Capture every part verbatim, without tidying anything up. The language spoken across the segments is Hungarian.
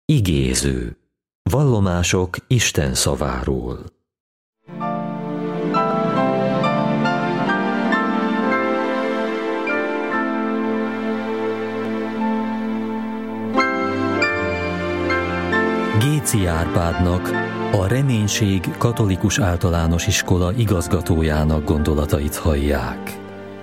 Igéző. Vallomások Isten szaváról. Géczy Árpádnak, a Reménység Katolikus Általános Iskola igazgatójának gondolatait hallják.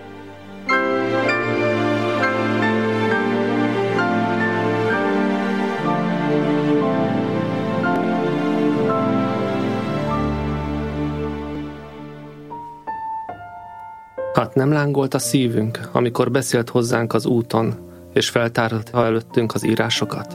Hát nem lángolt a szívünk, amikor beszélt hozzánk az úton, és feltárta előttünk az írásokat.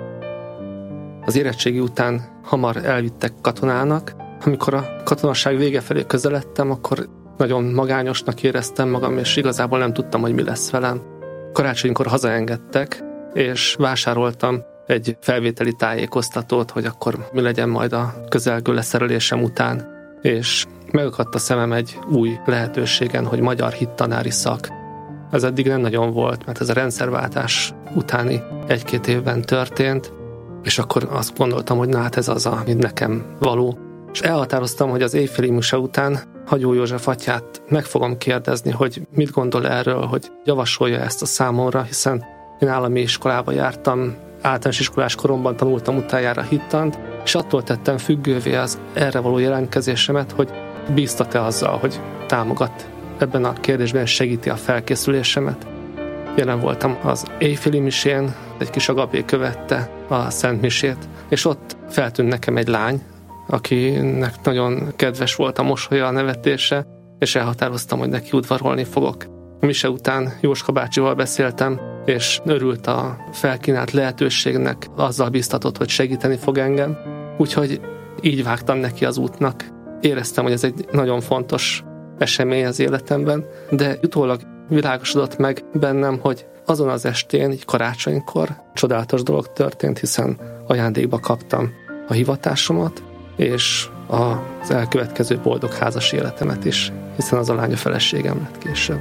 Az érettségi után hamar elvittek katonának. Amikor a katonaság vége felé közeledtem, akkor nagyon magányosnak éreztem magam, és igazából nem tudtam, hogy mi lesz velem. Karácsonykor hazaengedtek, és vásároltam egy felvételi tájékoztatót, hogy akkor mi legyen majd a közelgő leszerelésem után. És megakadt a szemem egy új lehetőségen, hogy magyar hittanári szak. Ez eddig nem nagyon volt, mert ez a rendszerváltás utáni egy-két évben történt, és akkor azt gondoltam, hogy na hát ez az, ami nekem való. És elhatároztam, hogy az éjféli mise után Hagyó József atyát meg fogom kérdezni, hogy mit gondol erről, hogy javasolja ezt a számomra, hiszen én állami iskolába jártam, általános iskolás koromban tanultam utoljára hittant, és attól tettem függővé az erre való jelentkezésemet, hogy bíztat-e azzal, hogy támogat ebben a kérdésben, és segíti a felkészülésemet. Jelen voltam az éjféli misén, egy kis agapé követte a Szent Misét, és ott feltűnt nekem egy lány, akinek nagyon kedves volt a mosolya, a nevetése, és elhatároztam, hogy neki udvarolni fogok. A mise után Jóska bácsival beszéltem, és örült a felkínált lehetőségnek, azzal biztatott, hogy segíteni fog engem. Úgyhogy így vágtam neki az útnak. Éreztem, hogy ez egy nagyon fontos esemény az életemben, de utólag világosodott meg bennem, hogy azon az estén, így karácsonykor csodálatos dolog történt, hiszen ajándékba kaptam a hivatásomat, és az elkövetkező boldog házas életemet is, hiszen az a lány a feleségem lett később.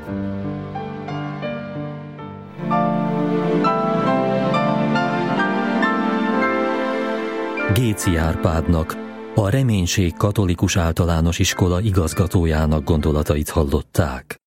Géczy Árpádnak, a Reménység Katolikus Általános Iskola igazgatójának gondolatait hallották.